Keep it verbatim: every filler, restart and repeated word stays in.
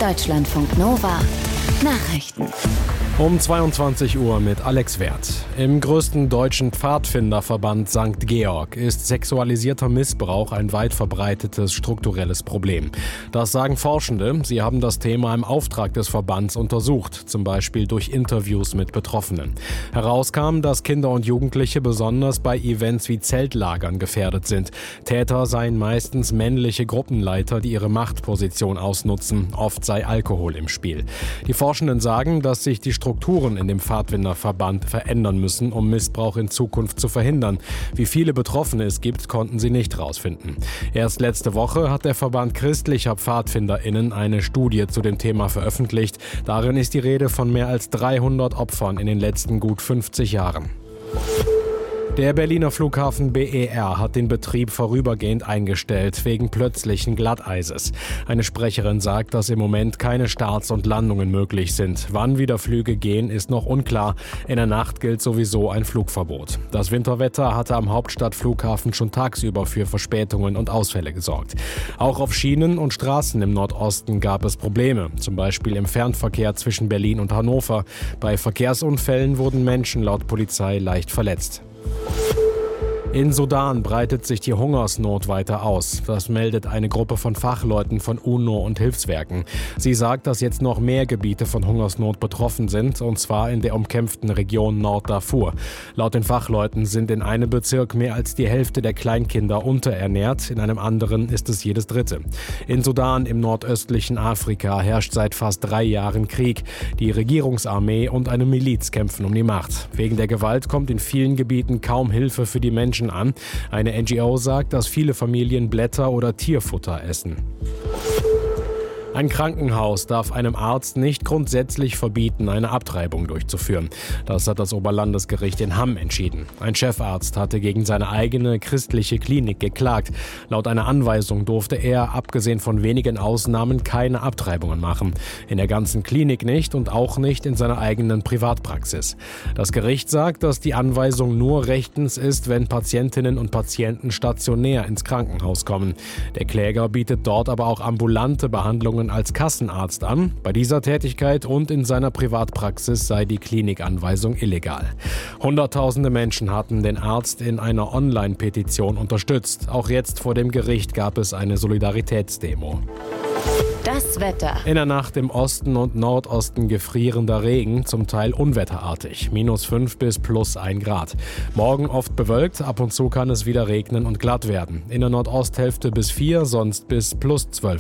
Deutschlandfunk Nova Nachrichten. Um zweiundzwanzig Uhr mit Alex Werth. Im größten deutschen Pfadfinderverband Sankt Georg ist sexualisierter Missbrauch ein weit verbreitetes strukturelles Problem. Das sagen Forschende. Sie haben das Thema im Auftrag des Verbands untersucht, zum Beispiel durch Interviews mit Betroffenen. Herauskam, dass Kinder und Jugendliche besonders bei Events wie Zeltlagern gefährdet sind. Täter seien meistens männliche Gruppenleiter, die ihre Machtposition ausnutzen. Oft sei Alkohol im Spiel. Die Forschenden sagen, dass sich die Strukturen in dem Pfadfinderverband verändern müssen, um Missbrauch in Zukunft zu verhindern. Wie viele Betroffene es gibt, konnten sie nicht herausfinden. Erst letzte Woche hat der Verband christlicher PfadfinderInnen eine Studie zu dem Thema veröffentlicht. Darin ist die Rede von mehr als dreihundert Opfern in den letzten gut fünfzig Jahren. Der Berliner Flughafen B E R hat den Betrieb vorübergehend eingestellt, wegen plötzlichen Glatteises. Eine Sprecherin sagt, dass im Moment keine Starts und Landungen möglich sind. Wann wieder Flüge gehen, ist noch unklar. In der Nacht gilt sowieso ein Flugverbot. Das Winterwetter hatte am Hauptstadtflughafen schon tagsüber für Verspätungen und Ausfälle gesorgt. Auch auf Schienen und Straßen im Nordosten gab es Probleme, zum Beispiel im Fernverkehr zwischen Berlin und Hannover. Bei Verkehrsunfällen wurden Menschen laut Polizei leicht verletzt. In Sudan breitet sich die Hungersnot weiter aus. Das meldet eine Gruppe von Fachleuten von UNO und Hilfswerken. Sie sagt, dass jetzt noch mehr Gebiete von Hungersnot betroffen sind, und zwar in der umkämpften Region Nord-Darfur. Laut den Fachleuten sind in einem Bezirk mehr als die Hälfte der Kleinkinder unterernährt, in einem anderen ist es jedes Dritte. In Sudan im nordöstlichen Afrika herrscht seit fast drei Jahren Krieg. Die Regierungsarmee und eine Miliz kämpfen um die Macht. Wegen der Gewalt kommt in vielen Gebieten kaum Hilfe für die Menschen an. Eine N G O sagt, dass viele Familien Blätter oder Tierfutter essen. Ein Krankenhaus darf einem Arzt nicht grundsätzlich verbieten, eine Abtreibung durchzuführen. Das hat das Oberlandesgericht in Hamm entschieden. Ein Chefarzt hatte gegen seine eigene christliche Klinik geklagt. Laut einer Anweisung durfte er, abgesehen von wenigen Ausnahmen, keine Abtreibungen machen. In der ganzen Klinik nicht und auch nicht in seiner eigenen Privatpraxis. Das Gericht sagt, dass die Anweisung nur rechtens ist, wenn Patientinnen und Patienten stationär ins Krankenhaus kommen. Der Kläger bietet dort aber auch ambulante Behandlungen als Kassenarzt an. Bei dieser Tätigkeit und in seiner Privatpraxis sei die Klinikanweisung illegal. Hunderttausende Menschen hatten den Arzt in einer Online-Petition unterstützt. Auch jetzt vor dem Gericht gab es eine Solidaritätsdemo. Das Wetter. In der Nacht im Osten und Nordosten gefrierender Regen, zum Teil unwetterartig. minus fünf bis plus ein Grad. Morgen oft bewölkt, ab und zu kann es wieder regnen und glatt werden. In der Nordosthälfte bis vier, sonst bis plus zwölf.